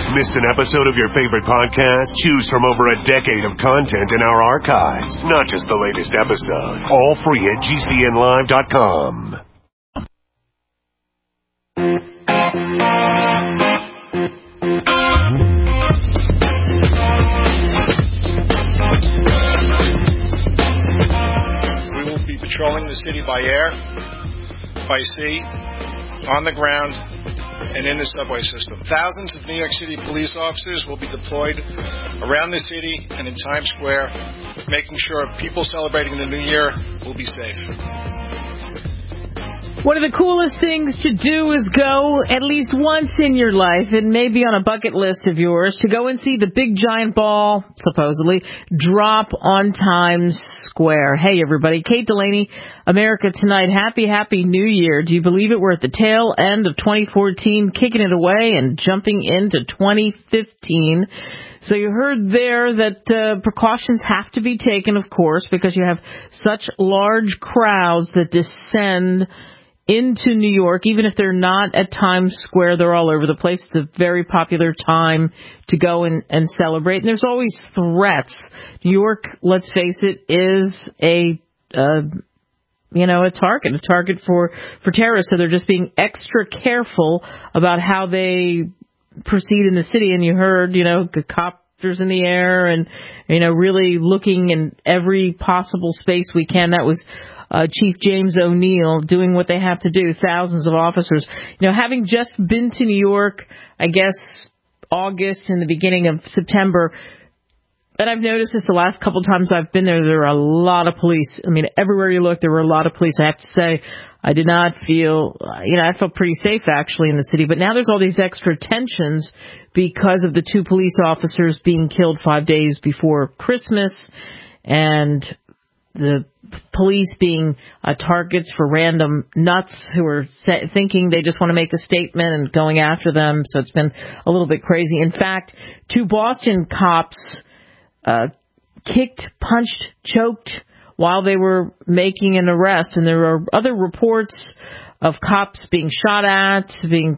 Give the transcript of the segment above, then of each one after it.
Missed an episode of your favorite podcast? Choose from over a decade of content in our archives, not just the latest episode. All free at GCNlive.com. We will be patrolling the city by air, by sea, on the ground, and in the subway system. Thousands of New York City police officers will be deployed around the city and in Times Square, making sure people celebrating the New Year will be safe. One of the coolest things to do is go at least once in your life, and maybe on a bucket list of yours, to go and see the big giant ball, supposedly, drop on Times Square. Hey, everybody. Kate Delaney, America Tonight. Happy New Year. Do you believe it? We're at the tail end of 2014, kicking it away and jumping into 2015. So you heard there that precautions have to be taken, of course, because you have such large crowds that descend into New York. Even if they're not at Times Square, they're all over the place. It's a very popular time to go and celebrate. And there's always threats. New York, let's face it, is a target for terrorists. So they're just being extra careful about how they proceed in the city. And you heard, the copters in the air and, really looking in every possible space we can. That was Chief James O'Neill doing what they have to do, thousands of officers. Having just been to New York, I guess, August and the beginning of September, and I've noticed this the last couple times I've been there are a lot of police. I mean, everywhere you look, there were a lot of police. I have to say, I did not feel, I felt pretty safe actually in the city. But now there's all these extra tensions because of the 2 police officers being killed 5 days before Christmas, and the police being targets for random nuts who are thinking they just want to make a statement and going after them. So it's been a little bit crazy. In fact, 2 Boston cops kicked, punched, choked while they were making an arrest. And there are other reports of cops being shot at,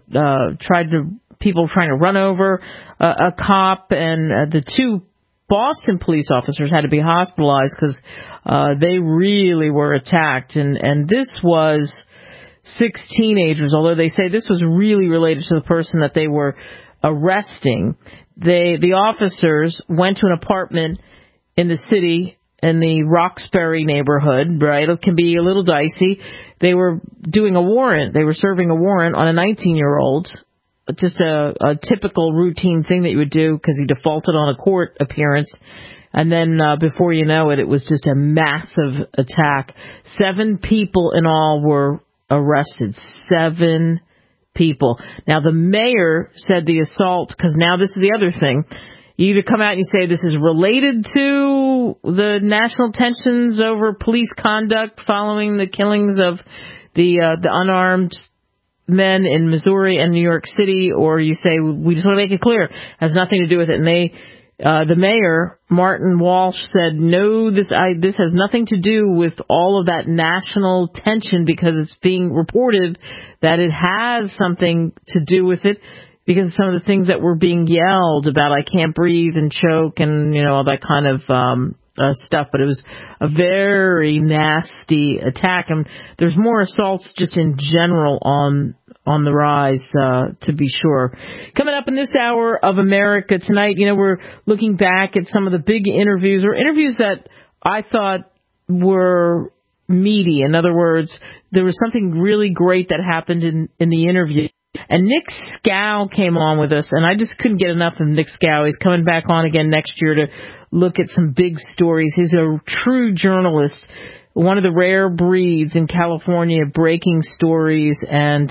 people trying to run over a cop, and the 2 Boston police officers had to be hospitalized because they really were attacked. And this was 6 teenagers, although they say this was really related to the person that they were arresting. The officers went to an apartment in the city in the Roxbury neighborhood, right? It can be a little dicey. They were doing a warrant. They were serving a warrant on a 19-year-old. Just a typical routine thing that you would do because he defaulted on a court appearance. And then before you know it, it was just a massive attack. 7 people in all were arrested. 7 people. Now, the mayor said the assault, because now this is the other thing. You either come out and you say this is related to the national tensions over police conduct following the killings of the unarmed men in Missouri and New York City, or you say we just want to make it clear, has nothing to do with it. And the mayor, Martin Walsh, said no, this has nothing to do with all of that national tension, because it's being reported that it has something to do with it because of some of the things that were being yelled about. I can't breathe and choke and all that kind of stuff, but it was a very nasty attack, and there's more assaults just in general on the rise, to be sure. Coming up in this hour of America Tonight, we're looking back at some of the big interviews, or interviews that I thought were meaty. In other words, there was something really great that happened in the interview. And Nick Scow came on with us, and I just couldn't get enough of Nick Scow. He's coming back on again next year to look at some big stories. He's a true journalist, one of the rare breeds in California, breaking stories, and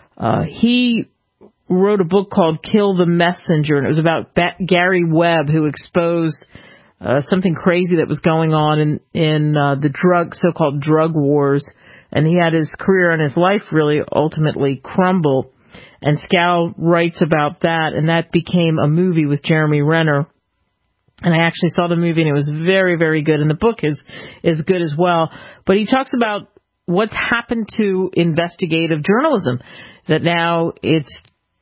he wrote a book called Kill the Messenger, and it was about Gary Webb, who exposed something crazy that was going on in the so-called drug wars, and he had his career and his life really ultimately crumble. And Scow writes about that, and that became a movie with Jeremy Renner. And I actually saw the movie, and it was very, very good. And the book is good as well. But he talks about what's happened to investigative journalism, that now it's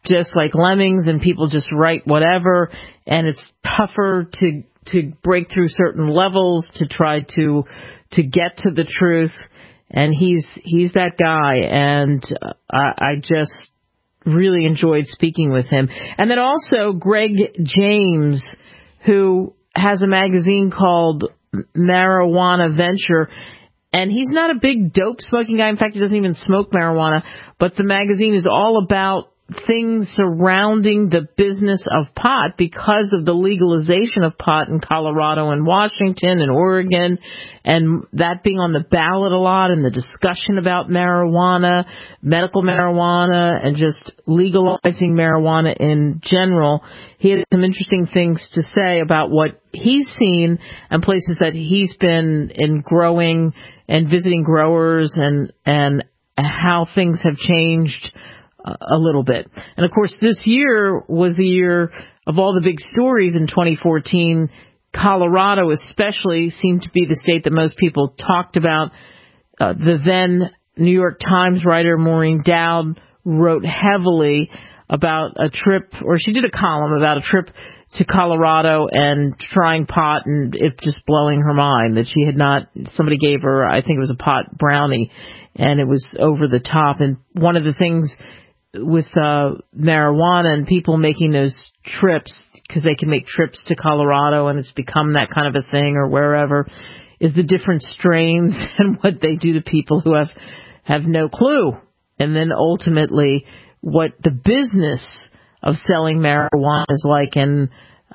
just like lemmings and people just write whatever, and it's tougher to break through certain levels to try to get to the truth. And he's that guy, and I just really enjoyed speaking with him. And then also Greg James, who has a magazine called Marijuana Venture, and he's not a big dope smoking guy. In fact, he doesn't even smoke marijuana, but the magazine is all about things surrounding the business of pot because of the legalization of pot in Colorado and Washington and Oregon, and that being on the ballot a lot, and the discussion about marijuana, medical marijuana, and just legalizing marijuana in general. He had some interesting things to say about what he's seen and places that he's been in growing and visiting growers, and how things have changed a little bit. And of course, this year was the year of all the big stories in 2014. Colorado especially seemed to be the state that most people talked about. The then New York Times writer Maureen Dowd wrote heavily about a trip, or she did a column about a trip to Colorado and trying pot, and it just blowing her mind that she had not, somebody gave her, I think it was a pot brownie, and it was over the top. And one of the things with marijuana and people making those trips, because they can make trips to Colorado and it's become that kind of a thing, or wherever, is the different strains and what they do to people who have no clue. And then ultimately what the business of selling marijuana is like, and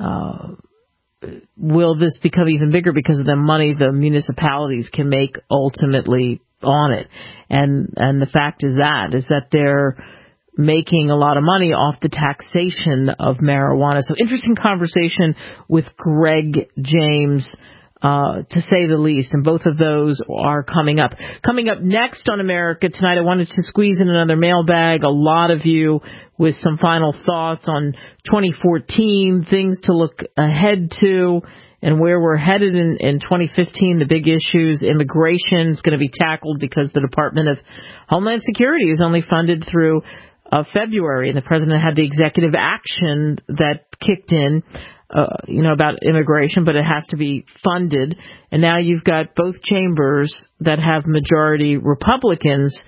will this become even bigger because of the money the municipalities can make ultimately on it. And the fact is that they're making a lot of money off the taxation of marijuana. So interesting conversation with Greg James, to say the least. And both of those are coming up. Coming up next on America Tonight, I wanted to squeeze in another mailbag. A lot of you with some final thoughts on 2014, things to look ahead to, and where we're headed in 2015, the big issues. Immigration is going to be tackled because the Department of Homeland Security is only funded through February, and the president had the executive action that kicked in, about immigration, but it has to be funded. And now you've got both chambers that have majority Republicans,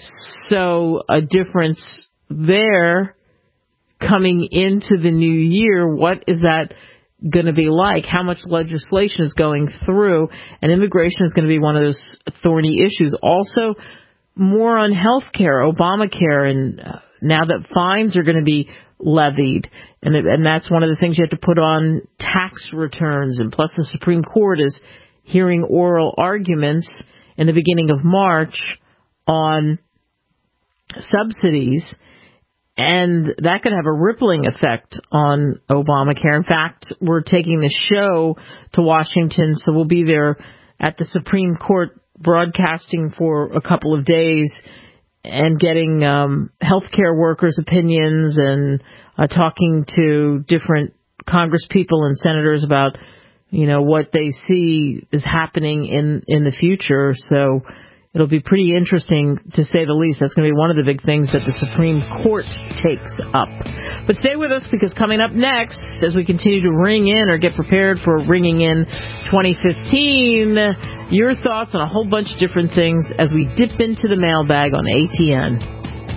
so a difference there coming into the new year. What is that going to be like? How much legislation is going through? And immigration is going to be one of those thorny issues. Also, more on health care, Obamacare, and now that fines are going to be levied, and that's one of the things you have to put on tax returns. And plus the Supreme Court is hearing oral arguments in the beginning of March on subsidies, and that could have a rippling effect on Obamacare. In fact, we're taking the show to Washington, so we'll be there at the Supreme Court broadcasting for a couple of days and getting healthcare workers' opinions and talking to different congresspeople and senators about, what they see is happening in the future. So it'll be pretty interesting, to say the least. That's going to be one of the big things that the Supreme Court takes up. But stay with us, because coming up next, as we continue to ring in or get prepared for ringing in 2015, your thoughts on a whole bunch of different things as we dip into the mailbag on ATN.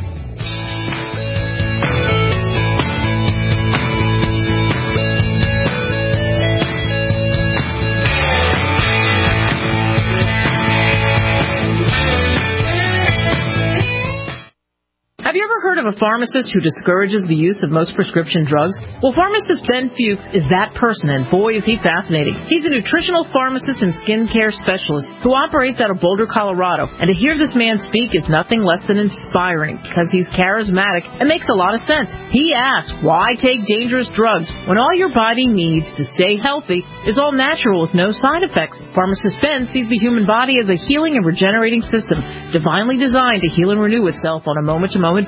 Have you ever heard of a pharmacist who discourages the use of most prescription drugs? Well, pharmacist Ben Fuchs is that person, and boy, is he fascinating. He's a nutritional pharmacist and skincare specialist who operates out of Boulder, Colorado. And to hear this man speak is nothing less than inspiring, because he's charismatic and makes a lot of sense. He asks, why take dangerous drugs when all your body needs to stay healthy is all natural with no side effects? Pharmacist Ben sees the human body as a healing and regenerating system, divinely designed to heal and renew itself on a moment-to-moment basis.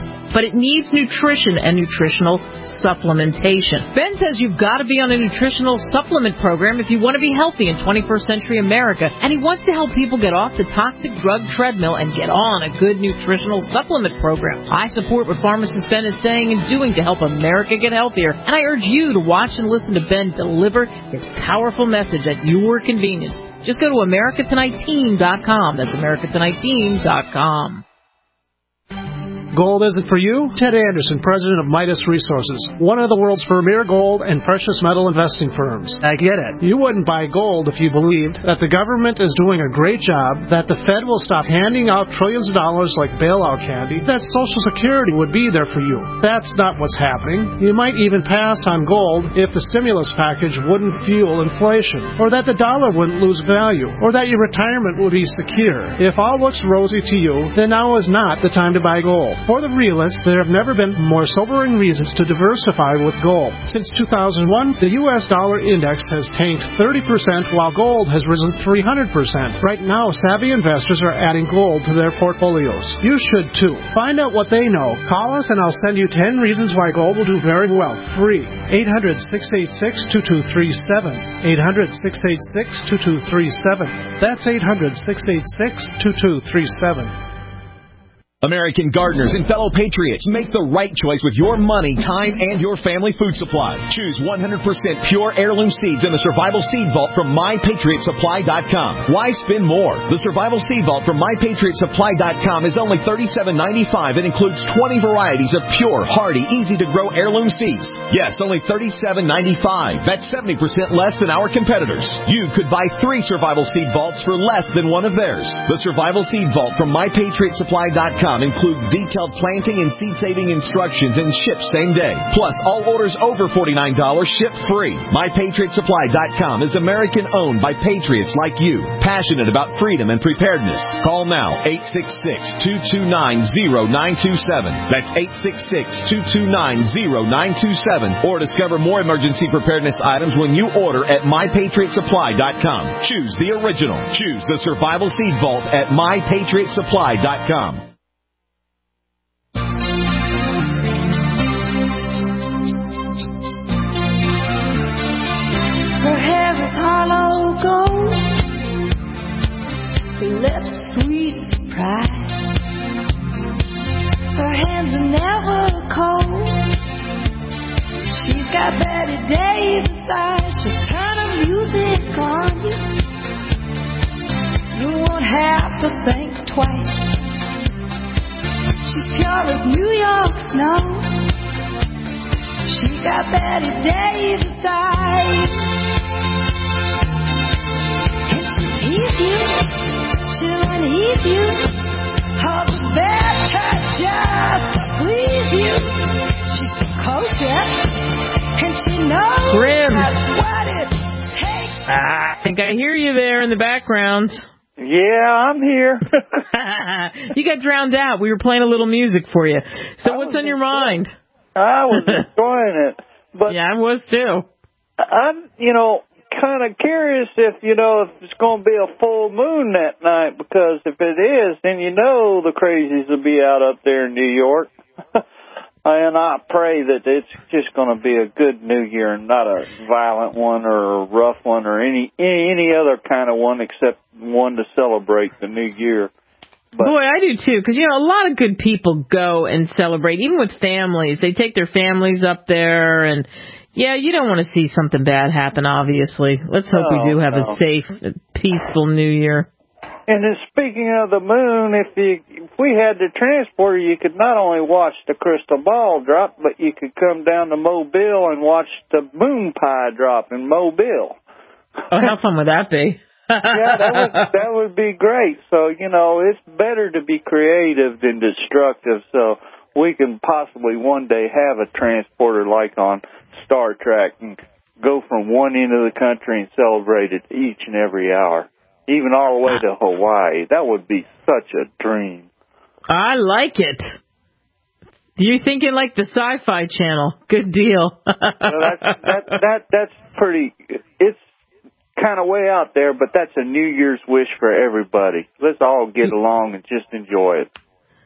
but it needs nutrition and nutritional supplementation. Ben says you've got to be on a nutritional supplement program if you want to be healthy in 21st century America, and he wants to help people get off the toxic drug treadmill and get on a good nutritional supplement program. I support what pharmacist Ben is saying and doing to help America get healthier, and I urge you to watch and listen to Ben deliver his powerful message at your convenience. Just go to AmericaTonightTeam.com. That's AmericaTonightTeam.com. Gold isn't for you? Ted Anderson, president of Midas Resources, one of the world's premier gold and precious metal investing firms. I get it. You wouldn't buy gold if you believed that the government is doing a great job, that the Fed will stop handing out trillions of dollars like bailout candy, that Social Security would be there for you. That's not what's happening. You might even pass on gold if the stimulus package wouldn't fuel inflation, or that the dollar wouldn't lose value, or that your retirement would be secure. If all looks rosy to you, then now is not the time to buy gold. For the realist, there have never been more sobering reasons to diversify with gold. Since 2001, the U.S. dollar index has tanked 30%, while gold has risen 300%. Right now, savvy investors are adding gold to their portfolios. You should too. Find out what they know. Call us and I'll send you 10 reasons why gold will do very well. Free. 800-686-2237. 800-686-2237. That's 800-686-2237. American gardeners and fellow patriots, make the right choice with your money, time, and your family food supply. Choose 100% pure heirloom seeds in the Survival Seed Vault from MyPatriotSupply.com. Why spend more? The Survival Seed Vault from MyPatriotSupply.com is only $37.95 and includes 20 varieties of pure, hardy, easy-to-grow heirloom seeds. Yes, only $37.95. That's 70% less than our competitors. You could buy 3 Survival Seed Vaults for less than one of theirs. The Survival Seed Vault from MyPatriotSupply.com includes detailed planting and seed-saving instructions and ships same day. Plus, all orders over $49 ship free. MyPatriotSupply.com is American-owned by patriots like you, passionate about freedom and preparedness. Call now, 866-229-0927. That's 866-229-0927. Or discover more emergency preparedness items when you order at MyPatriotSupply.com. Choose the original. Choose the Survival Seed Vault at MyPatriotSupply.com. Her hair is hollow gold, her lips sweet pride. Her hands are never cold. She's got Betty Davis eyes. She'll turn her music on you. You won't have to think twice. She's pure as New York snow. She got Betty Davis eyes. Tease you, she'll unease you, all the better just to please you. She's precocious, and she knows just what it takes. I think I hear you there in the background. Yeah, I'm here. You got drowned out. We were playing a little music for you. So what's on your mind? I was enjoying it. But yeah, I was too. I'm, kind of curious if it's going to be a full moon that night, because if it is, then the crazies will be out up there in New York. And I pray that it's just going to be a good New Year and not a violent one or a rough one or any other kind of one except one to celebrate the New Year. But, boy, I do too, because a lot of good people go and celebrate, even with families. They take their families up there and. Yeah, you don't want to see something bad happen, obviously. Let's hope we do have a safe, peaceful New Year. And then speaking of the moon, if we had the transporter, you could not only watch the crystal ball drop, but you could come down to Mobile and watch the moon pie drop in Mobile. Oh, how fun would that be? Yeah, that would be great. So, it's better to be creative than destructive. So we can possibly one day have a transporter like on Star Trek and go from one end of the country and celebrate it each and every hour, even all the way to Hawaii. That would be such a dream. I like it. You're thinking like the Sci-Fi Channel. Good deal. That's pretty. It's kind of way out there, but that's a New Year's wish for everybody. Let's all get along and just enjoy it.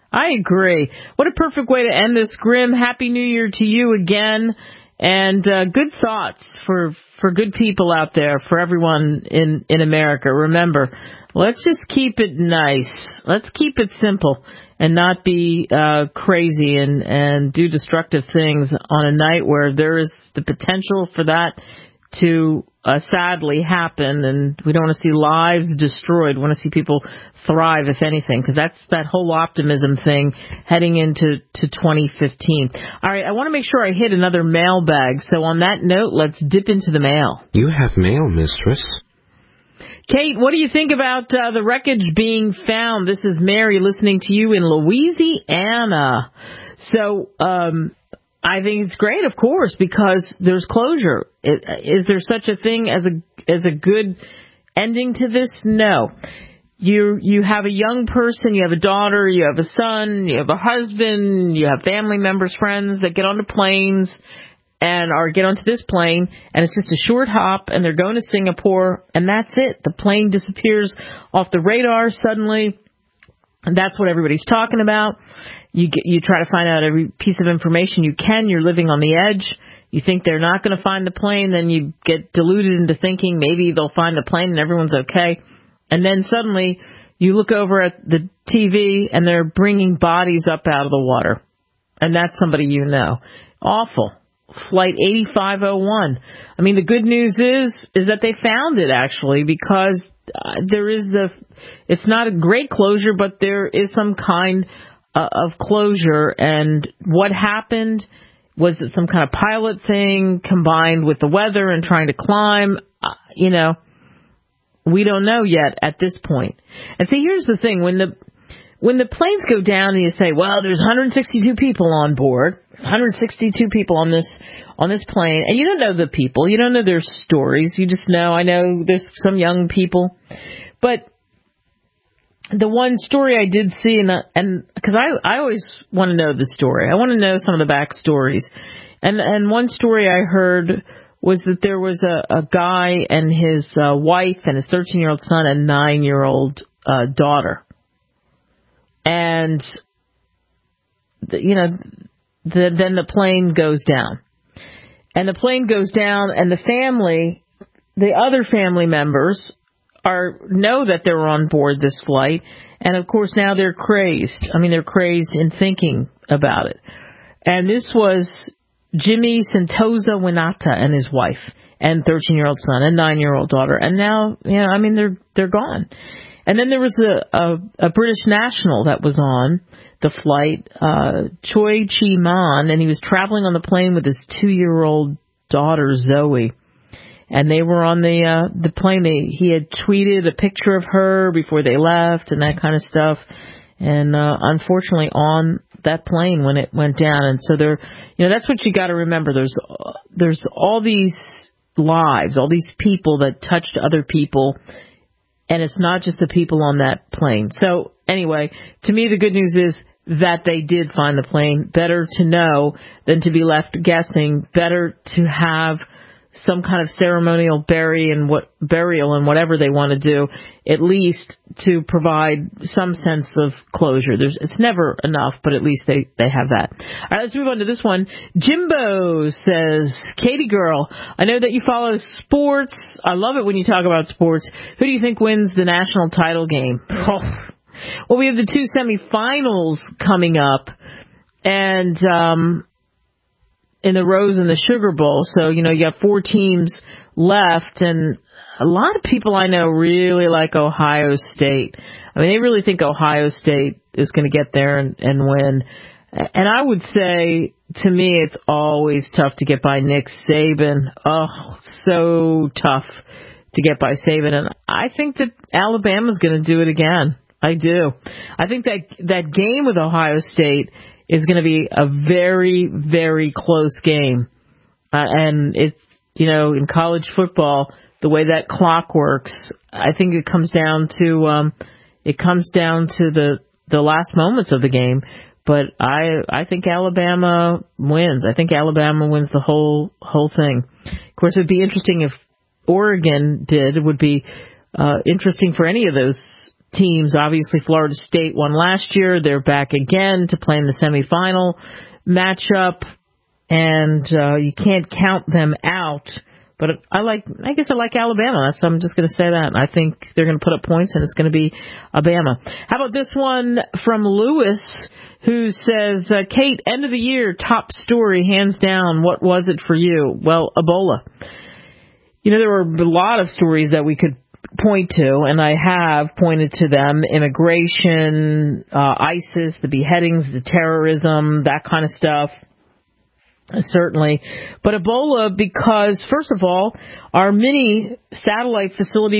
I agree. What a perfect way to end this, Grim. Happy New Year to you again. And good thoughts for good people out there, for everyone in America. Remember, let's just keep it nice. Let's keep it simple and not be crazy and do destructive things on a night where there is the potential for that to sadly happen, and we don't want to see lives destroyed. We want to see people thrive, if anything, because that's that whole optimism thing heading into 2015. All right, I want to make sure I hit another mailbag. So on that note, let's dip into the mail. You have mail, mistress. Kate, what do you think about the wreckage being found? This is Mary listening to you in Louisiana. So, I think it's great, of course, because there's closure. Is there such a thing as a good ending to this? No. You have a young person, you have a daughter, you have a son, you have a husband, you have family members, friends that get onto planes and get onto this plane, and it's just a short hop, and they're going to Singapore, and that's it. The plane disappears off the radar suddenly, and that's what everybody's talking about. You try to find out every piece of information you can. You're living on the edge. You think they're not going to find the plane. Then you get deluded into thinking maybe they'll find the plane and everyone's okay. And then suddenly you look over at the TV and they're bringing bodies up out of the water. And that's somebody you know. Awful. Flight 8501. I mean, the good news is that they found it, actually, because there is it's not a great closure, but there is some kind of closure. And what happened? Was it some kind of pilot thing combined with the weather and trying to climb? We don't know yet at this point. And see, here's the thing. When the planes go down and you say, well, there's 162 people on board, 162 people on this plane, and you don't know the people, you don't know their stories, you just know, I know there's some young people. But the one story I did see, and because I always want to know the story. I want to know some of the backstories. And one story I heard was that there was a guy and his wife and his 13-year-old son and 9-year-old daughter. And, then the plane goes down. And the plane goes down, and the other family members know that they're on board this flight, and of course now they're crazed. I mean, they're crazed in thinking about it. And this was Jimmy Sentosa Winata and his wife, and 13-year-old son, and 9-year-old daughter. And now, they're gone. And then there was a British national that was on the flight, Choi Chi Man, and he was traveling on the plane with his 2-year-old daughter Zoe. And they were on the plane. He had tweeted a picture of her before they left and that kind of stuff. And unfortunately, on that plane when it went down. And so that's what you got to remember. There's all these lives, all these people that touched other people, and it's not just the people on that plane. So anyway, to me, the good news is that they did find the plane. Better to know than to be left guessing. Better to have some kind of ceremonial burial and whatever they want to do, at least to provide some sense of closure. It's never enough, but at least they have that. All right, let's move on to this one. Jimbo says, Katie girl, I know that you follow sports. I love it when you talk about sports. Who do you think wins the national title game? Well, we have the 2 semifinals coming up, and in the Rose and the Sugar Bowl. So, you got 4 teams left, and a lot of people I know really like Ohio State. I mean, they really think Ohio State is going to get there and win. And I would say, to me, it's always tough to get by Nick Saban. Oh, so tough to get by Saban. And I think that Alabama's going to do it again. I do. I think that game with Ohio State is going to be a very, very close game. And it's, in college football, the way that clock works, I think it comes down to the last moments of the game. But I think Alabama wins. I think Alabama wins the whole thing. Of course, it would be interesting if Oregon did. It would be interesting for any of those teams. Obviously, Florida State won last year. They're back again to play in the semifinal matchup, and you can't count them out. But I guess I like Alabama. So I'm just going to say that. I think they're going to put up points, and it's going to be Alabama. How about this one from Lewis, who says, Kate, end of the year, top story, hands down. What was it for you? Well, Ebola. You know, there were a lot of stories that we could point to, and I have pointed to them: immigration, ISIS, the beheadings, the terrorism, that kind of stuff. Certainly. But Ebola, because, first of all, our mini satellite facility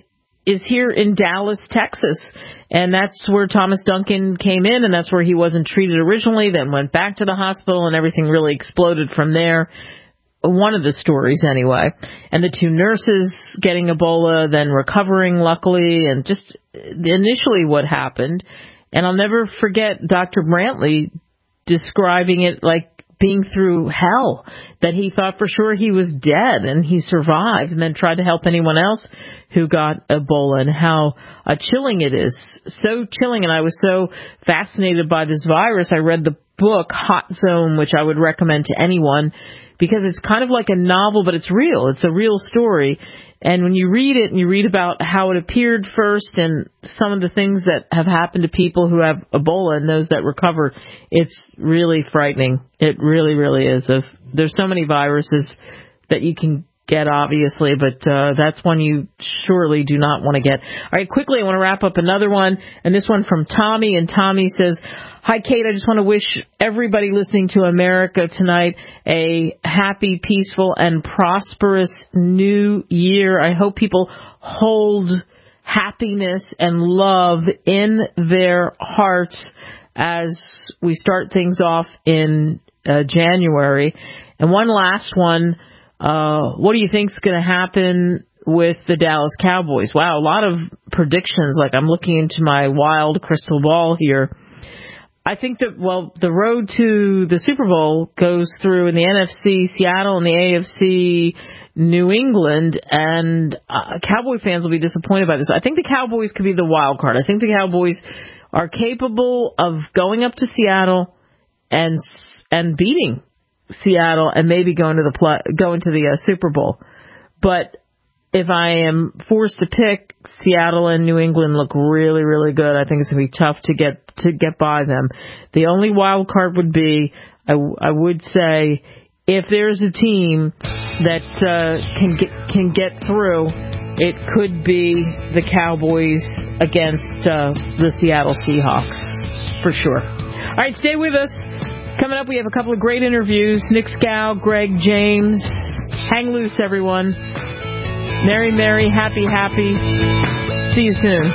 is here in Dallas, Texas. And that's where Thomas Duncan came in, and that's where he wasn't treated originally, then went back to the hospital, and everything really exploded from there. One of the stories, anyway. And the 2 nurses getting Ebola, then recovering, luckily, and just initially what happened. And I'll never forget Dr. Brantley describing it like being through hell, that he thought for sure he was dead, and he survived, and then tried to help anyone else who got Ebola, and how chilling it is. So chilling, and I was so fascinated by this virus. I read the book Hot Zone, which I would recommend to anyone, because it's kind of like a novel, but it's real. It's a real story. And when you read it and you read about how it appeared first and some of the things that have happened to people who have Ebola and those that recover, it's really frightening. It really, really is. There's so many viruses that you can get, obviously, but that's one you surely do not want to get. All right, quickly, I want to wrap up another one, and this one from Tommy. And Tommy says, hi, Kate. I just want to wish everybody listening to America tonight a happy, peaceful, and prosperous new year. I hope people hold happiness and love in their hearts as we start things off in January. And one last one. What do you think's going to happen with the Dallas Cowboys? Wow, a lot of predictions. Like, I'm looking into my wild crystal ball here. I think that, the road to the Super Bowl goes through in the NFC, Seattle, and the AFC, New England, and Cowboy fans will be disappointed by this. I think the Cowboys could be the wild card. I think the Cowboys are capable of going up to Seattle and beating Seattle and maybe going to the Super Bowl. But if I am forced to pick, Seattle and New England look really, really good. I think it's going to be tough to get by them. The only wild card would be, I would say, if there's a team that can get through, it could be the Cowboys against the Seattle Seahawks, for sure. All right, stay with us. Coming up, we have a couple of great interviews. Nick Scow, Greg James. Hang loose, everyone. Merry, merry, happy, happy. See you soon.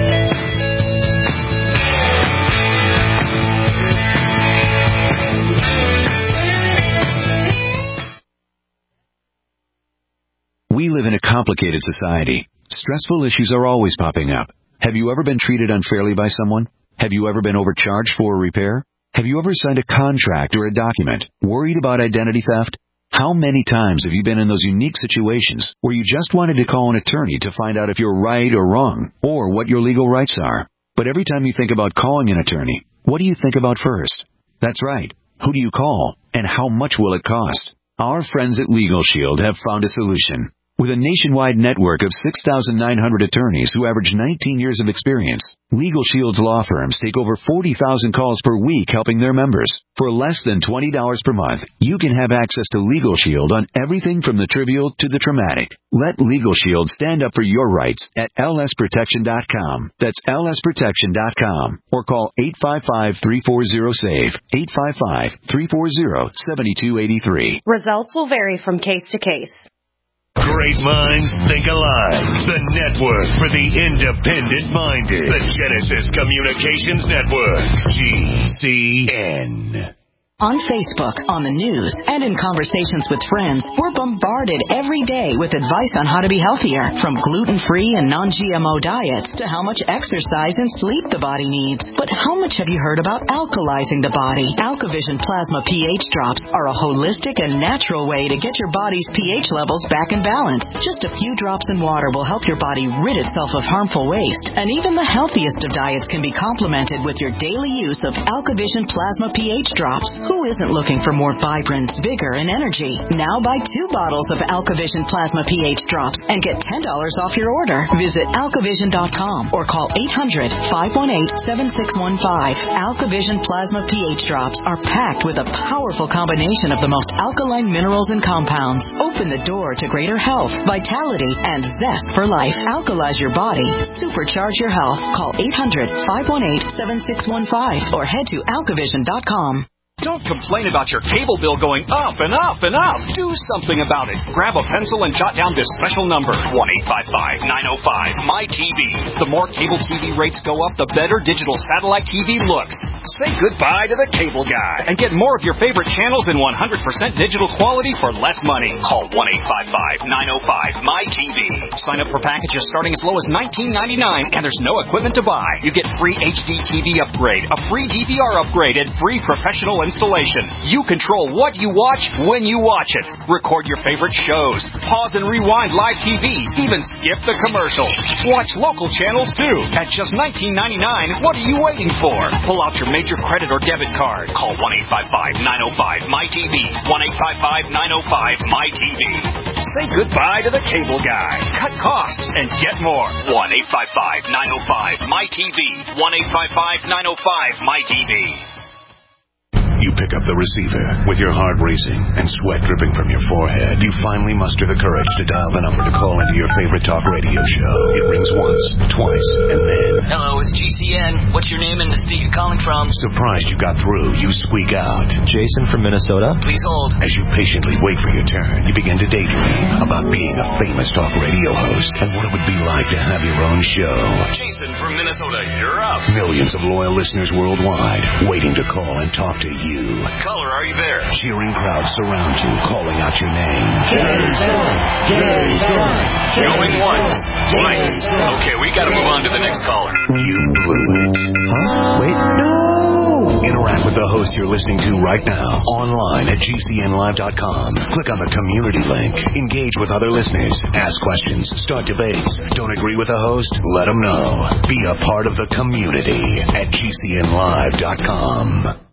We live in a complicated society. Stressful issues are always popping up. Have you ever been treated unfairly by someone? Have you ever been overcharged for a repair? Have you ever signed a contract or a document worried about identity theft? How many times have you been in those unique situations where you just wanted to call an attorney to find out if you're right or wrong, or what your legal rights are? But every time you think about calling an attorney, what do you think about first? That's right. Who do you call, and how much will it cost? Our friends at Legal Shield have found a solution. With a nationwide network of 6,900 attorneys who average 19 years of experience, Legal Shield's law firms take over 40,000 calls per week helping their members. For less than $20 per month, you can have access to Legal Shield on everything from the trivial to the traumatic. Let Legal Shield stand up for your rights at lsprotection.com. That's lsprotection.com. Or call 855-340-SAVE, 855-340-7283. Results will vary from case to case. Great minds think alike. The network for the independent-minded. The Genesis Communications Network. GCN. On Facebook, on the news, and in conversations with friends, we're bombarded every day with advice on how to be healthier, from gluten-free and non-GMO diets to how much exercise and sleep the body needs. But how much have you heard about alkalizing the body? AlkaVision Plasma pH drops are a holistic and natural way to get your body's pH levels back in balance. Just a few drops in water will help your body rid itself of harmful waste. And even the healthiest of diets can be complemented with your daily use of AlkaVision Plasma pH drops. Who isn't looking for more vibrance, vigor, and energy? Now buy 2 bottles of AlkaVision Plasma pH drops and get $10 off your order. Visit alkavision.com or call 800-518-7615. AlkaVision Plasma pH drops are packed with a powerful combination of the most alkaline minerals and compounds. Open the door to greater health, vitality, and zest for life. Alkalize your body. Supercharge your health. Call 800-518-7615 or head to alkavision.com. Don't complain about your cable bill going up and up and up. Do something about it. Grab a pencil and jot down this special number, 1-855-905-MY-TV. The more cable TV rates go up, the better digital satellite TV looks. Say goodbye to the cable guy and get more of your favorite channels in 100% digital quality for less money. Call 1-855-905-MY-TV. Sign up for packages starting as low as $19.99, and there's no equipment to buy. You get free HD TV upgrade, a free DVR upgrade, and free professional installation. You control what you watch when you watch it. Record your favorite shows. Pause and rewind live TV. Even skip the commercials. Watch local channels too. At just $19.99, what are you waiting for? Pull out your major credit or debit card. Call 1-855-905-MY-TV. 1-855-905-MY-TV. Say goodbye to the cable guy. Cut costs and get more. 1-855-905-MY-TV. 1-855-905-MY-TV. You pick up the receiver with your heart racing and sweat dripping from your forehead. You finally muster the courage to dial the number to call into your favorite talk radio show. It rings once, twice, and then... Hello, it's GCN. What's your name and the state you're calling from? Surprised you got through, you squeak out. Jason from Minnesota. Please hold. As you patiently wait for your turn, you begin to daydream about being a famous talk radio host and what it would be like to have your own show. Jason from Minnesota, you're up. Millions of loyal listeners worldwide waiting to call and talk to you. Caller, are you there? Cheering crowds surround you, calling out your name. Jason! Jason! Going once, twice. Okay, we gotta move on to the next caller. You blew it. Huh? Wait, no! Interact with the host you're listening to right now, online at GCNlive.com. Click on the community link. Engage with other listeners. Ask questions. Start debates. Don't agree with the host? Let them know. Be a part of the community at GCNlive.com.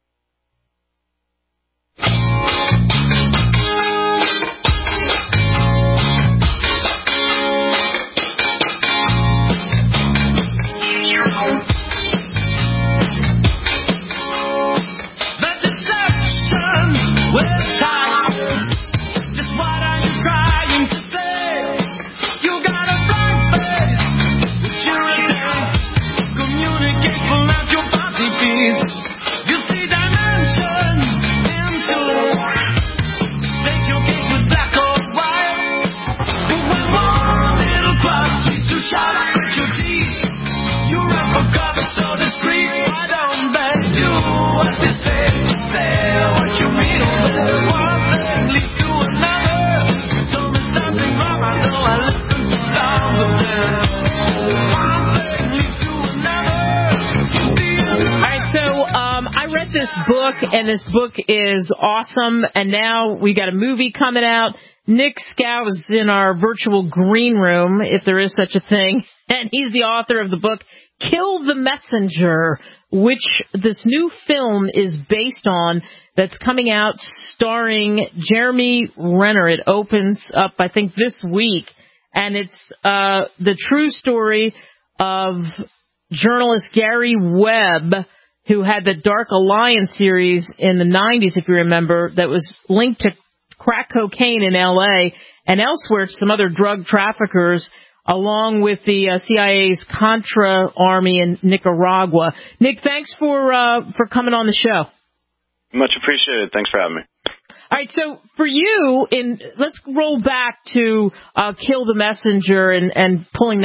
And this book is awesome. And now we got a movie coming out. Nick Scow is in our virtual green room, if there is such a thing. And he's the author of the book, Kill the Messenger, which this new film is based on, that's coming out starring Jeremy Renner. It opens up, I think, this week. And it's the true story of journalist Gary Webb, who had the Dark Alliance series in the 90s, if you remember, that was linked to crack cocaine in L.A. and elsewhere to some other drug traffickers, along with the CIA's Contra army in Nicaragua. Nick, thanks for coming on the show. Much appreciated. Thanks for having me. All right, so for you, let's roll back to Kill the Messenger and pulling that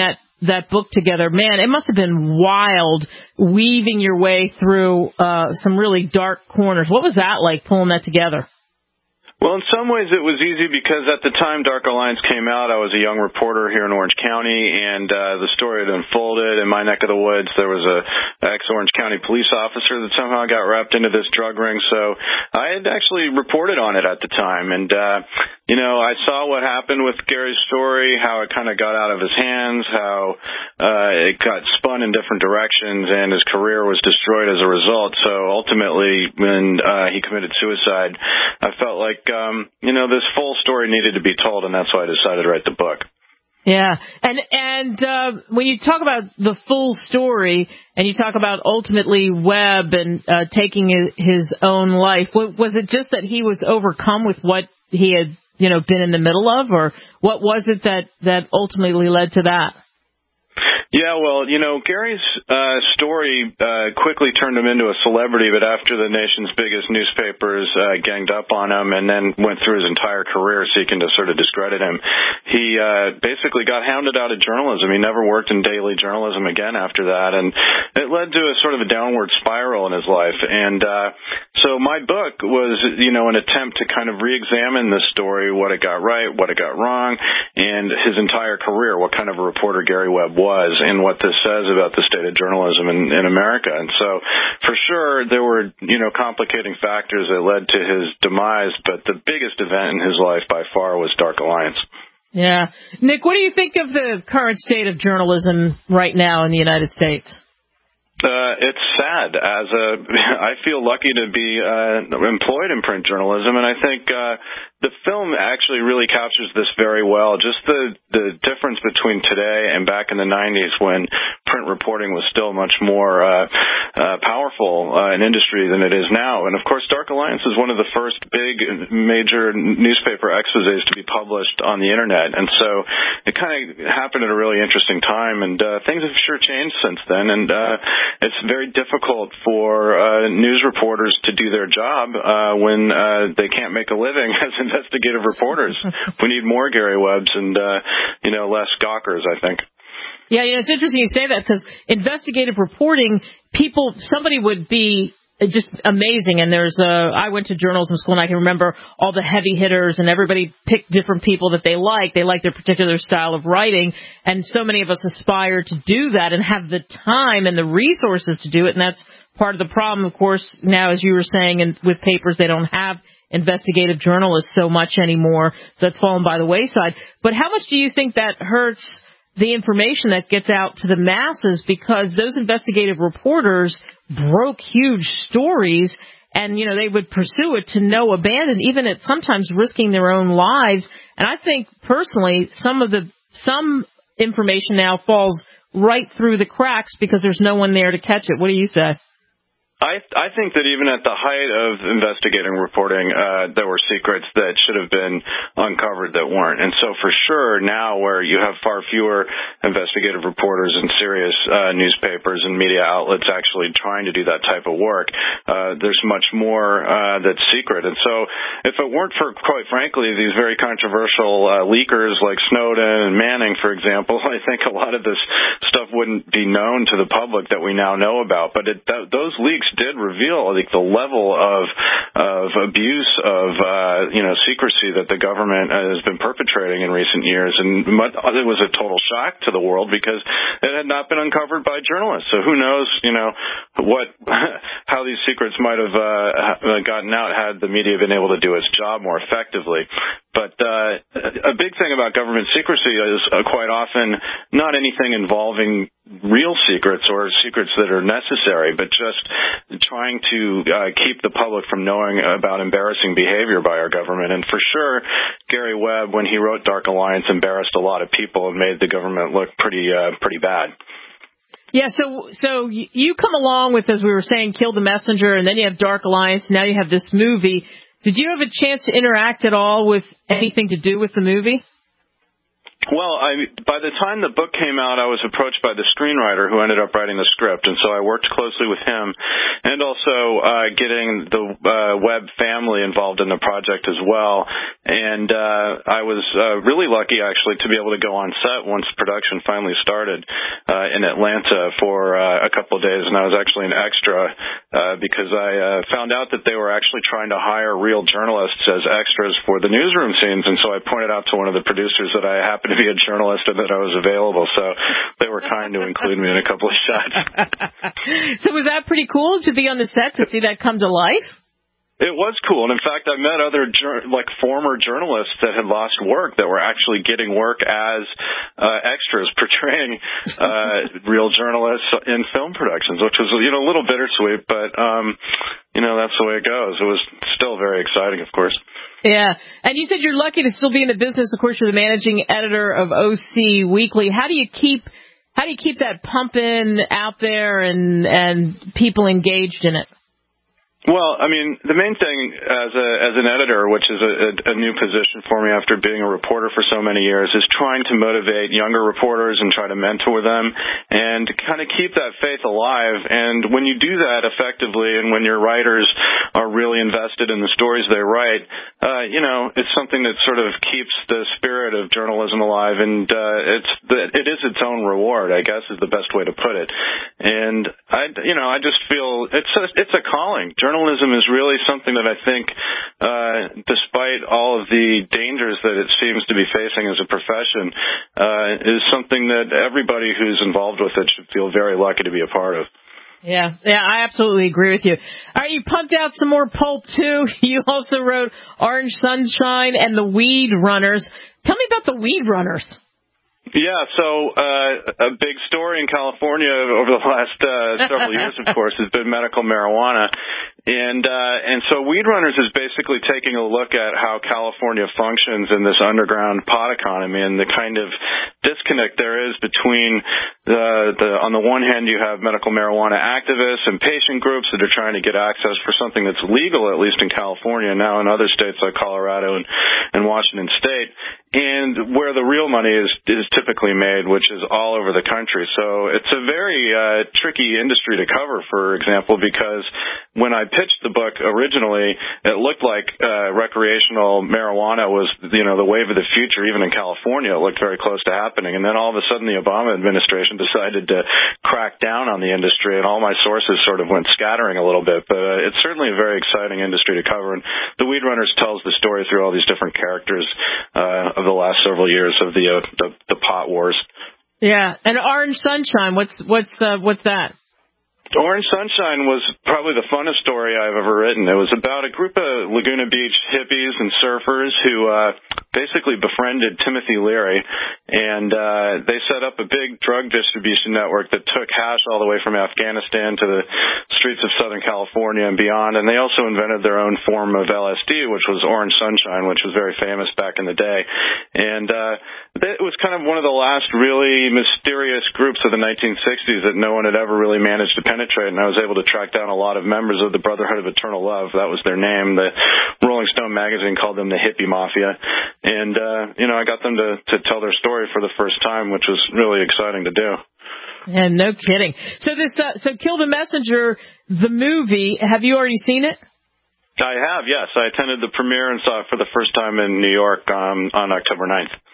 that book together, man, it must have been wild weaving your way through some really dark corners. What was that like, pulling that together? Well, in some ways it was easy because at the time Dark Alliance came out, I was a young reporter here in Orange County, and the story had unfolded in my neck of the woods. There was a ex-Orange County police officer that somehow got wrapped into this drug ring, so I had actually reported on it at the time. And, I saw what happened with Gary's story, how it kind of got out of his hands, how it got spun in different directions, and his career was destroyed as a result. So ultimately, when he committed suicide, I felt like this full story needed to be told, and that's why I decided to write the book. Yeah, and when you talk about the full story, and you talk about ultimately Webb and taking his own life, was it just that he was overcome with what he had, been in the middle of, or what was it that ultimately led to that? Yeah, well, Gary's story quickly turned him into a celebrity, but after the nation's biggest newspapers ganged up on him and then went through his entire career seeking to sort of discredit him, he basically got hounded out of journalism. He never worked in daily journalism again after that, and it led to a sort of a downward spiral in his life. And so my book was, an attempt to kind of re-examine this story, what it got right, what it got wrong, and his entire career, what kind of a reporter Gary Webb was, and what this says about the state of journalism in America. And so, for sure, there were, complicating factors that led to his demise, but the biggest event in his life by far was Dark Alliance. Yeah. Nick, what do you think of the current state of journalism right now in the United States? It's sad. I feel lucky to be employed in print journalism, and I think the film actually really captures this very well. Just the difference between today and back in the 90s when print reporting was still much more powerful an industry than it is now. And of course, Dark Alliance is one of the first big major newspaper exposés to be published on the internet, and so it kind of happened at a really interesting time. And things have sure changed since then, and it's very difficult for news reporters to do their job when they can't make a living as investigative reporters. We need more Gary Webbs and less Gawkers, I think. Yeah, it's interesting you say that, because investigative reporting, somebody would be just amazing. And I went to journalism school, and I can remember all the heavy hitters, and everybody picked different people that they like. They like their particular style of writing, and so many of us aspire to do that and have the time and the resources to do it. And that's part of the problem, of course, now, as you were saying, and with papers, they don't have investigative journalists so much anymore, so that's fallen by the wayside. But how much do you think that hurts the information that gets out to the masses, because those investigative reporters broke huge stories, and they would pursue it to no abandon, even at sometimes risking their own lives? And I think personally some information now falls right through the cracks because there's no one there to catch it. What do you say? I think that even at the height of investigating reporting, there were secrets that should have been uncovered that weren't. And so for sure now, where you have far fewer investigative reporters and serious newspapers and media outlets actually trying to do that type of work, there's much more that's secret. And so if it weren't for, quite frankly, these very controversial leakers like Snowden and Manning, for example, I think a lot of this stuff wouldn't be known to the public that we now know about. But those leaks did reveal the level of abuse of secrecy that the government has been perpetrating in recent years, and it was a total shock to the world because it had not been uncovered by journalists. So who knows, how these secrets might have gotten out had the media been able to do its job more effectively. But a big thing about government secrecy is quite often not anything involving real secrets or secrets that are necessary, but just trying to keep the public from knowing about embarrassing behavior by our government. And for sure, Gary Webb, when he wrote Dark Alliance, embarrassed a lot of people and made the government look pretty bad. Yeah, so you come along with, as we were saying, Kill the Messenger, and then you have Dark Alliance, now you have this movie. Did you have a chance to interact at all with anything to do with the movie? Well, by the time the book came out, I was approached by the screenwriter who ended up writing the script, and so I worked closely with him, and also getting the Webb family involved in the project as well. And I was really lucky, actually, to be able to go on set once production finally started in Atlanta for a couple of days, and I was actually an extra because I found out that they were actually trying to hire real journalists as extras for the newsroom scenes, and so I pointed out to one of the producers that I happened to be a journalist and that I was available, so they were kind to include me in a couple of shots. So was that pretty cool to be on the set to see that come to life? It was cool, and in fact, I met other former journalists that had lost work that were actually getting work as extras, portraying real journalists in film productions, which was a little bittersweet, but that's the way it goes. It was still very exciting, of course. Yeah, and you said you're lucky to still be in the business. Of course, you're the managing editor of OC Weekly. How do you keep that pumping out there and people engaged in it? Well, I mean, the main thing as an editor, which is a new position for me after being a reporter for so many years, is trying to motivate younger reporters and try to mentor them and kind of keep that faith alive. And when you do that effectively and when your writers are really invested in the stories they write, it's something that sort of keeps the spirit of journalism alive, and it is its own reward, I guess, is the best way to put it. And I just feel it's a calling. Journalism is really something that I think, despite all of the dangers that it seems to be facing as a profession, is something that everybody who's involved with it should feel very lucky to be a part of. Yeah, I absolutely agree with you. All right, you pumped out some more pulp, too. You also wrote Orange Sunshine and The Weed Runners. Tell me about The Weed Runners. Yeah, so a big story in California over the last several years, of course, has been medical marijuana. And so Weed Runners is basically taking a look at how California functions in this underground pot economy and the kind of disconnect there is between on the one hand you have medical marijuana activists and patient groups that are trying to get access for something that's legal, at least in California, now in other states like Colorado and Washington State, and where the real money is typically made, which is all over the country. So it's a very tricky industry to cover, for example, because when I pitched the book originally, it looked like recreational marijuana was, the wave of the future, even in California. It looked very close to happening. And then all of a sudden the Obama administration decided to crack down on the industry, and all my sources sort of went scattering a little bit. But it's certainly a very exciting industry to cover. And The Weed Runners tells the story through all these different characters of the last several years of the pot wars. Yeah, and Orange Sunshine, what's that? Orange Sunshine was probably the funnest story I've ever written. It was about a group of Laguna Beach hippies and surfers who basically befriended Timothy Leary, and they set up a big drug distribution network that took hash all the way from Afghanistan to the streets of Southern California and beyond, and they also invented their own form of LSD, which was Orange Sunshine, which was very famous back in the day. And it was kind of one of the last really mysterious groups of the 1960s that no one had ever really managed to penetrate, and I was able to track down a lot of members of the Brotherhood of Eternal Love. That was their name. The Rolling Stone magazine called them the Hippie Mafia. And, I got them to tell their story for the first time, which was really exciting to do. Yeah, no kidding. So Kill the Messenger, the movie, have you already seen it? I have, yes. I attended the premiere and saw it for the first time in New York on October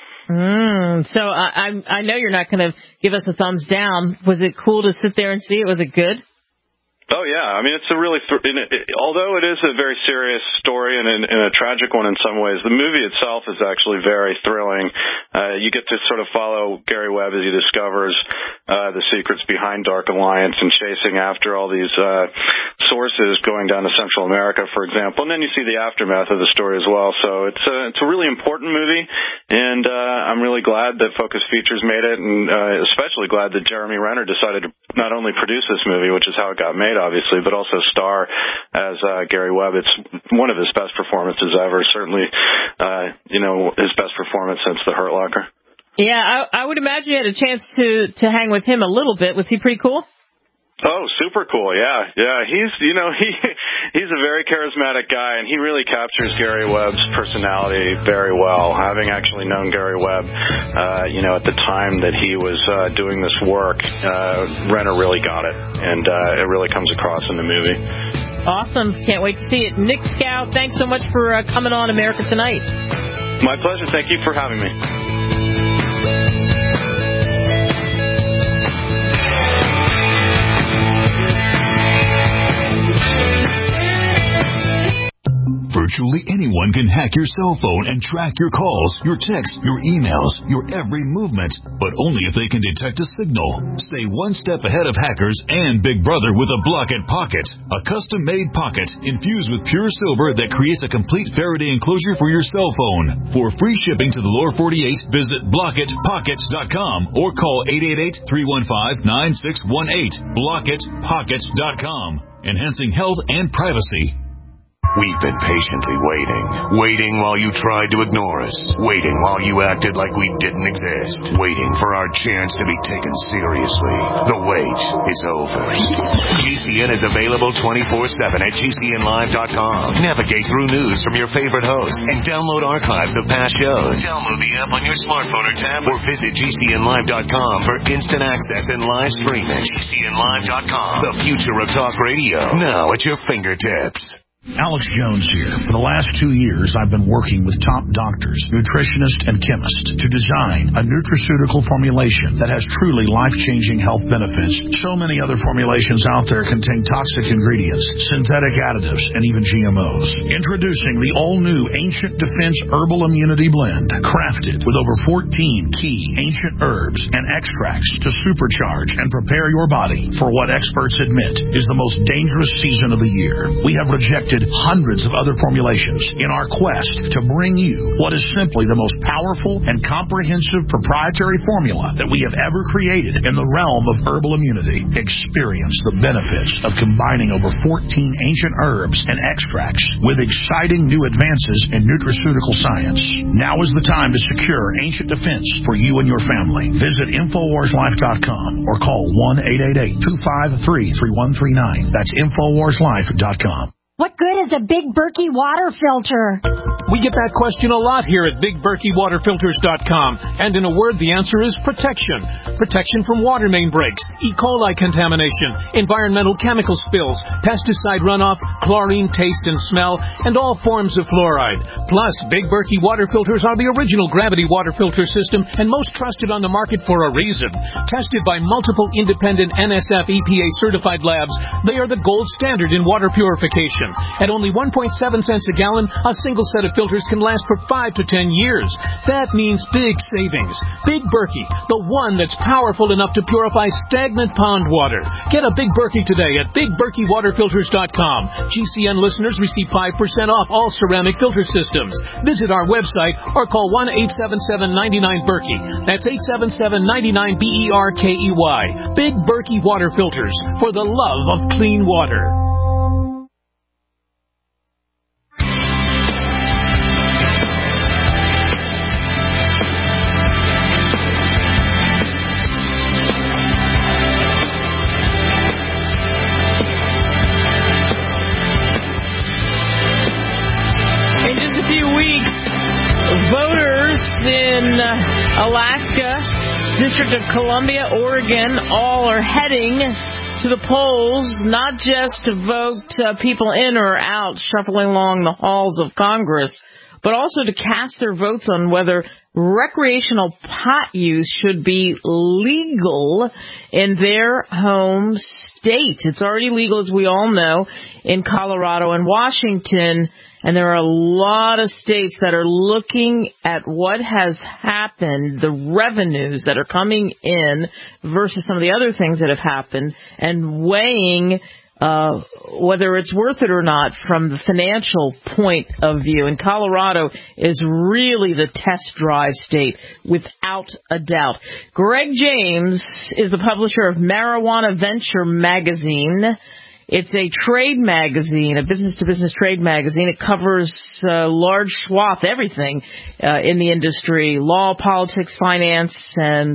9th. So I know you're not going to give us a thumbs down. Was it cool to sit there and see it? Was it good? Oh, yeah. I mean, it's a really, although it is a very serious story and a tragic one in some ways, the movie itself is actually very thrilling. You get to sort of follow Gary Webb as he discovers the secrets behind Dark Alliance and chasing after all these sources going down to Central America, for example. And then you see the aftermath of the story as well. So it's a really important movie, and I'm really glad that Focus Features made it, and especially glad that Jeremy Renner decided to not only produce this movie, which is how it got made, obviously, but also star as Gary Webb. It's one of his best performances ever, certainly, his best performance since The Hurt Locker. Yeah, I would imagine you had a chance to hang with him a little bit. Was he pretty cool? Oh, super cool. Yeah. He's a very charismatic guy, and he really captures Gary Webb's personality very well. Having actually known Gary Webb, at the time that he was doing this work, Renner really got it, and it really comes across in the movie. Awesome. Can't wait to see it. Nick Scout, thanks so much for coming on America Tonight. My pleasure. Thank you for having me. Virtually anyone can hack your cell phone and track your calls, your texts, your emails, your every movement, but only if they can detect a signal. Stay one step ahead of hackers and Big Brother with a Blockit Pocket, a custom-made pocket infused with pure silver that creates a complete Faraday enclosure for your cell phone. For free shipping to the lower 48, visit BlockitPockets.com or call 888-315-9618. BlockitPockets.com, enhancing health and privacy. We've been patiently waiting while you tried to ignore us, waiting while you acted like we didn't exist, waiting for our chance to be taken seriously. The wait is over. GCN is available 24/7 at GCNlive.com. Navigate through news from your favorite hosts and download archives of past shows. Download the app on your smartphone or tablet or visit GCNlive.com for instant access and live streaming. GCNlive.com, the future of talk radio, now at your fingertips. Alex Jones here. For the last 2 years, I've been working with top doctors, nutritionists, and chemists to design a nutraceutical formulation that has truly life-changing health benefits. So many other formulations out there contain toxic ingredients, synthetic additives, and even GMOs. Introducing the all-new Ancient Defense Herbal Immunity Blend, crafted with over 14 key ancient herbs and extracts to supercharge and prepare your body for what experts admit is the most dangerous season of the year. We have rejected hundreds of other formulations in our quest to bring you what is simply the most powerful and comprehensive proprietary formula that we have ever created in the realm of herbal immunity. Experience the benefits of combining over 14 ancient herbs and extracts with exciting new advances in nutraceutical science. Now is the time to secure Ancient Defense for you and your family. Visit InfoWarsLife.com or call 1-888-253-3139. That's InfoWarsLife.com. What good is a Big Berkey water filter? We get that question a lot here at BigBerkeyWaterFilters.com. And in a word, the answer is protection. Protection from water main breaks, E. coli contamination, environmental chemical spills, pesticide runoff, chlorine taste and smell, and all forms of fluoride. Plus, Big Berkey water filters are the original gravity water filter system and most trusted on the market for a reason. Tested by multiple independent NSF EPA certified labs, they are the gold standard in water purification. At only 1.7 cents a gallon, a single set of filters can last for 5 to 10 years. That means big savings. Big Berkey, the one that's powerful enough to purify stagnant pond water. Get a Big Berkey today at BigBerkeyWaterFilters.com. GCN listeners receive 5% off all ceramic filter systems. Visit our website or call 1-877-99-BERKEY. That's 877-99-BERKEY. Big Berkey Water Filters, for the love of clean water. Alaska, District of Columbia, Oregon, all are heading to the polls, not just to vote people in or out, shuffling along the halls of Congress, but also to cast their votes on whether recreational pot use should be legal in their home state. It's already legal, as we all know, in Colorado and Washington. And there are a lot of states that are looking at what has happened, the revenues that are coming in versus some of the other things that have happened, and weighing whether it's worth it or not from the financial point of view. And Colorado is really the test drive state, without a doubt. Greg James is the publisher of Marijuana Venture magazine. It's a trade magazine, a business-to-business trade magazine. It covers a large swath, everything in the industry, law, politics, finance, and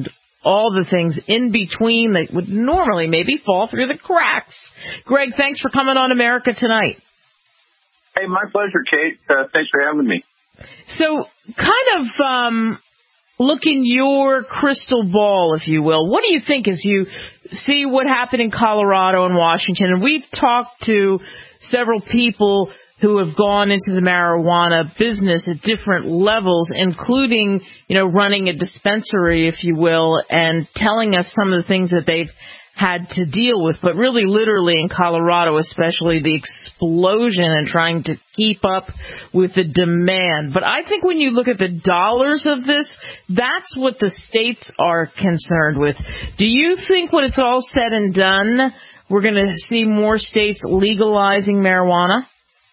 all the things in between that would normally maybe fall through the cracks. Greg, thanks for coming on America Tonight. Hey, my pleasure, Kate. Thanks for having me. So kind of look in your crystal ball, if you will. What do you think as you see what happened in Colorado and Washington? And we've talked to several people who have gone into the marijuana business at different levels, including, running a dispensary, if you will, and telling us some of the things that they've had to deal with, but really literally in Colorado, especially the explosion and trying to keep up with the demand. But I think when you look at the dollars of this, that's what the states are concerned with. Do you think when it's all said and done, we're going to see more states legalizing marijuana?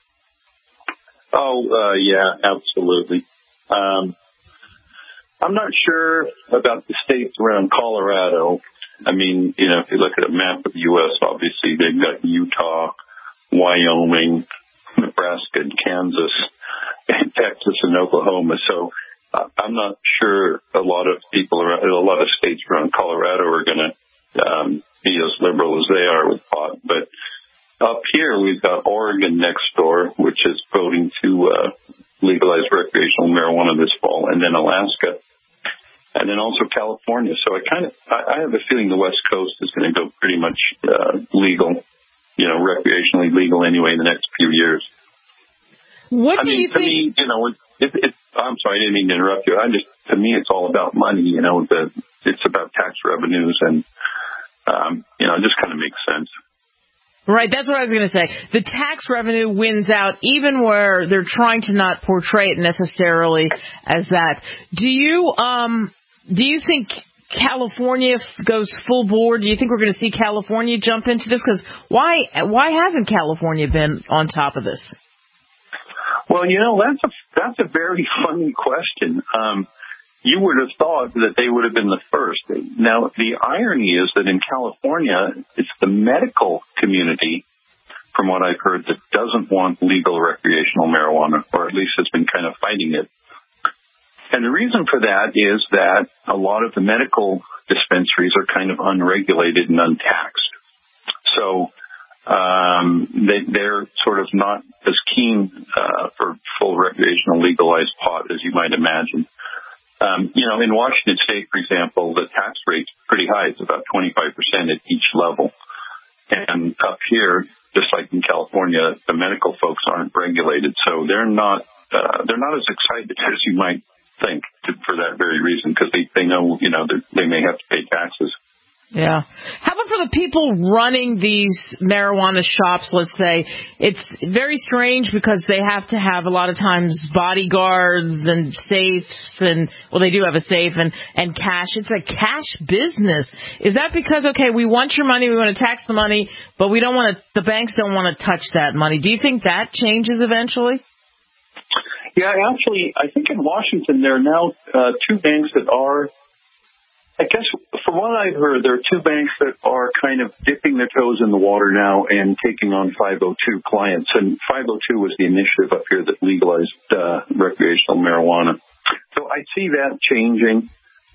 Oh, yeah, absolutely. I'm not sure about the states around Colorado. I mean, if you look at a map of the U.S., obviously they've got Utah, Wyoming, Nebraska, and Kansas, and Texas and Oklahoma. So I'm not sure a lot of states around Colorado are going to be as liberal as they are with pot. But up here, we've got Oregon next door, which is voting to legalize recreational marijuana this fall, and then Alaska. And then also California. So I have a feeling the West Coast is going to go pretty much legal, recreationally legal anyway in the next few years. What do you think? To me, I'm sorry, I didn't mean to interrupt you. To me, it's all about money. It's about tax revenues, and it just kind of makes sense. Right, that's what I was going to say. The tax revenue wins out even where they're trying to not portray it necessarily as that. Do you think California goes full board? Do you think we're going to see California jump into this? Because why hasn't California been on top of this? Well, that's a very funny question. You would have thought that they would have been the first. Now, the irony is that in California, it's the medical community, from what I've heard, that doesn't want legal recreational marijuana, or at least has been kind of fighting it. And the reason for that is that a lot of the medical dispensaries are kind of unregulated and untaxed. So they're sort of not as keen for full recreational legalized pot as you might imagine. In Washington State, for example, the tax rate's pretty high. It's about 25% at each level. And up here, just like in California, the medical folks aren't regulated, so they're not as excited as you might think for that very reason, because they know, they may have to pay taxes. Yeah. How about for the people running these marijuana shops, let's say? It's very strange because they have to have a lot of times bodyguards and safes they do have a safe and cash. It's a cash business. Is that because, we want your money, we want to tax the money, but the banks don't want to touch that money? Do you think that changes eventually? Yeah, actually, I think in Washington there are now two banks that are, I guess from what I've heard, there are two banks that are kind of dipping their toes in the water now and taking on 502 clients. And 502 was the initiative up here that legalized recreational marijuana. So I see that changing.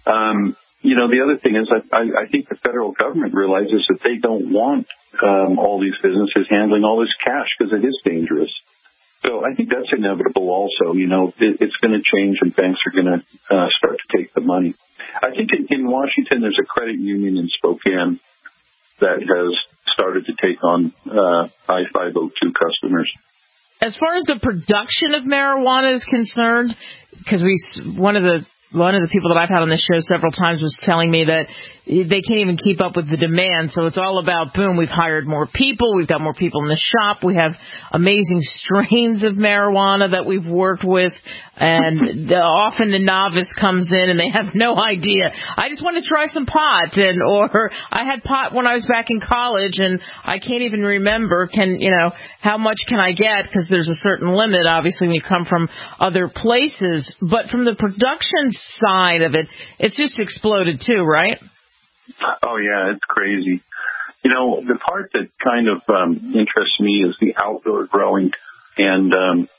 The other thing is I think the federal government realizes that they don't want all these businesses handling all this cash because it is dangerous. So I think that's inevitable also. It's going to change and banks are going to start to take the money. I think in Washington there's a credit union in Spokane that has started to take on I-502 customers. As far as the production of marijuana is concerned, because one of the people that I've had on this show several times was telling me that they can't even keep up with the demand. So it's all about, boom, we've hired more people. We've got more people in the shop. We have amazing strains of marijuana that we've worked with. And often the novice comes in and they have no idea. I just want to try some pot. Or I had pot when I was back in college and I can't even remember, how much can I get? Because there's a certain limit, obviously, when you come from other places. But from the production side of it, it's just exploded too, right? Oh, yeah, it's crazy. The part that kind of interests me is the outdoor growing. And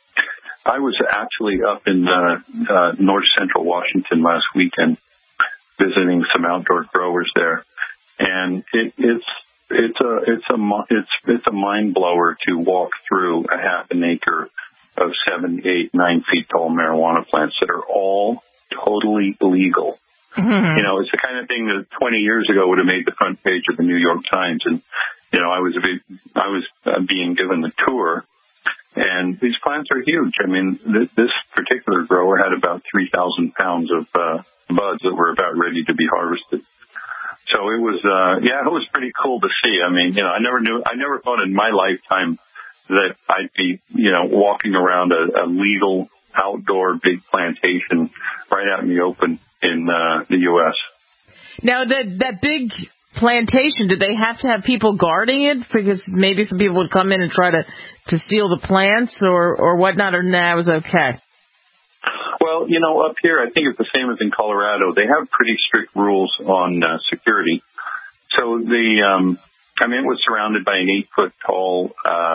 I was actually up in north central Washington last weekend. visiting some outdoor growers there, and it's a mind blower to walk through a half an acre of 7, 8, 9 feet tall marijuana plants that are all totally legal. Mm-hmm. You know, it's the kind of thing that 20 years ago would have made the front page of the New York Times. And, you know, I was being given the tour, and these plants are huge. I mean, this particular grower had about 3,000 pounds of buds that were about ready to be harvested. So it was, it was pretty cool to see. I mean, you know, I never thought in my lifetime that I'd be, you know, walking around a legal outdoor big plantation right out in the open in the U.S. Now, that big plantation, did they have to have people guarding it? Because maybe some people would come in and try to steal the plants or whatnot, or nah, it was okay? Well, you know, up here, I think it's the same as in Colorado. They have pretty strict rules on security. So it was surrounded by an 8-foot tall,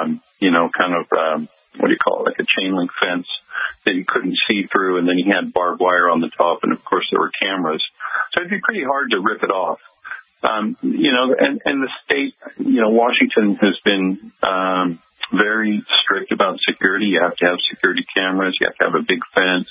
like a chain link fence that you couldn't see through, and then you had barbed wire on the top, and of course there were cameras. So it'd be pretty hard to rip it off. And the state, you know, Washington has been very strict about security. You have to have security cameras. You have to have a big fence.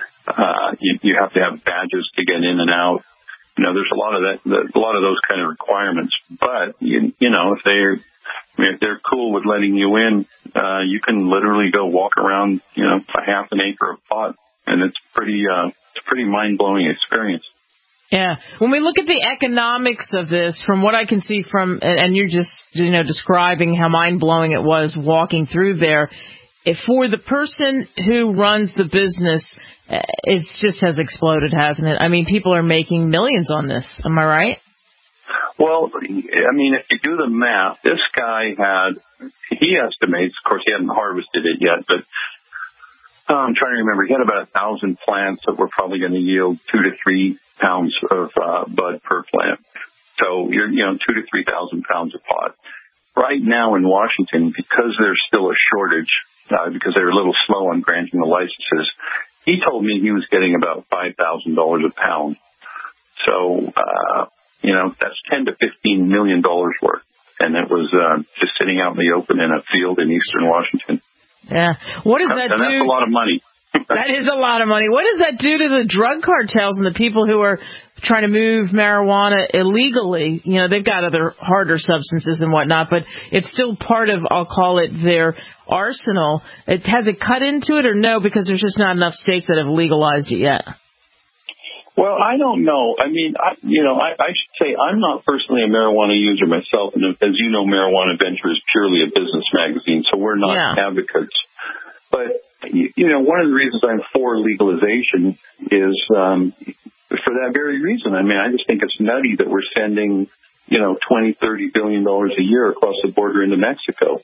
You have to have badges to get in and out. You know, there's a lot of those kind of requirements. But you know, if they're cool with letting you in, you can literally go walk around, you know, a half an acre of pot, and it's a pretty mind-blowing experience. Yeah. When we look at the economics of this, from what I can see and you're just, you know, describing how mind-blowing it was walking through there, if for the person who runs the business, it just has exploded, hasn't it? I mean, people are making millions on this. Am I right? Well, I mean, if you do the math, this guy he estimates, of course, he hadn't harvested it yet, but I'm trying to remember, he had about 1,000 plants that were probably going to yield 2 to 3 pounds of bud per plant. So you're, 2,000 to 3,000 pounds of pot. Right now in Washington, because there's still a shortage, because they're a little slow on granting the licenses, he told me he was getting about $5,000 a pound. So, that's $10 to $15 million worth. And it was just sitting out in the open in a field in eastern Washington. Yeah. What does that do? That's a lot of money. That is a lot of money. What does that do to the drug cartels and the people who are trying to move marijuana illegally? You know, they've got other harder substances and whatnot, but it's still part of, I'll call it, their arsenal. Has it cut into it or no, because there's just not enough states that have legalized it yet? Well, I don't know. I mean, I should say I'm not personally a marijuana user myself. And as you know, Marijuana Venture is purely a business magazine, so we're not advocates. But, one of the reasons I'm for legalization is for that very reason. I mean, I just think it's nutty that we're sending, $20, $30 billion a year across the border into Mexico.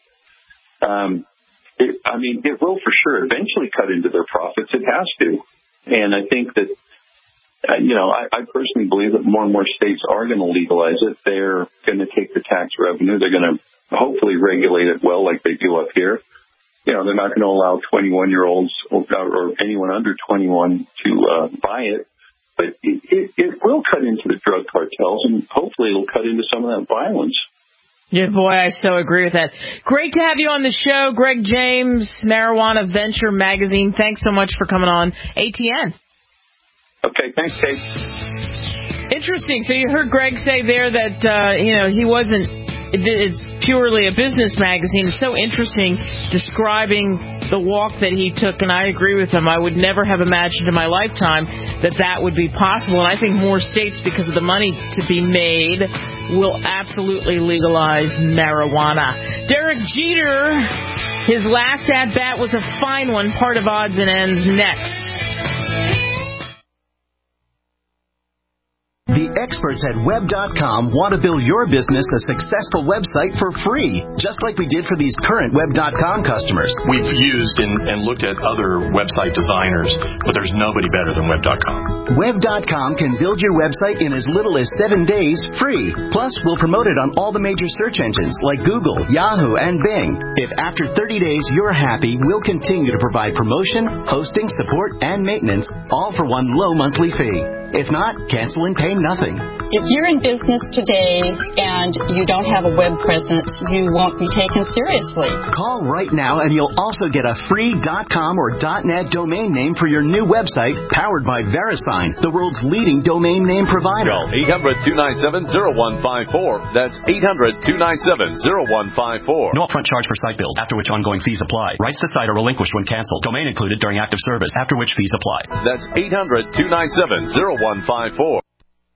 It will for sure eventually cut into their profits. It has to. And I think that, I personally believe that more and more states are going to legalize it. They're going to take the tax revenue. They're going to hopefully regulate it well like they do up here. They're not going to allow 21-year-olds or anyone under 21 to buy it. But it will cut into the drug cartels, and hopefully it'll cut into some of that violence. Yeah, boy, I so agree with that. Great to have you on the show, Greg James, Marijuana Venture Magazine. Thanks so much for coming on ATN. Okay, thanks, Kate. Interesting. So you heard Greg say there that, he wasn't, it's purely a business magazine. It's so interesting describing the walk that he took, and I agree with him. I would never have imagined in my lifetime that would be possible, and I think more states, because of the money to be made, will absolutely legalize marijuana. Derek Jeter, his last at-bat was a fine one. Part of Odds and Ends next. The experts at Web.com want to build your business a successful website for free, just like we did for these current Web.com customers. We've used and looked at other website designers, but there's nobody better than Web.com. Web.com can build your website in as little as 7 days free. Plus, we'll promote it on all the major search engines like Google, Yahoo, and Bing. If after 30 days you're happy, we'll continue to provide promotion, hosting, support, and maintenance, all for one low monthly fee. If not, cancel and pay nothing. If you're in business today and you don't have a web presence, you won't be taken seriously. Call right now and you'll also get a free .com or .net domain name for your new website powered by VeriSign, the world's leading domain name provider. Call 800-297-0154. That's 800-297-0154. No upfront charge for site build, after which ongoing fees apply. Rights to site are relinquished when canceled. Domain included during active service, after which fees apply. That's 800-297-0154.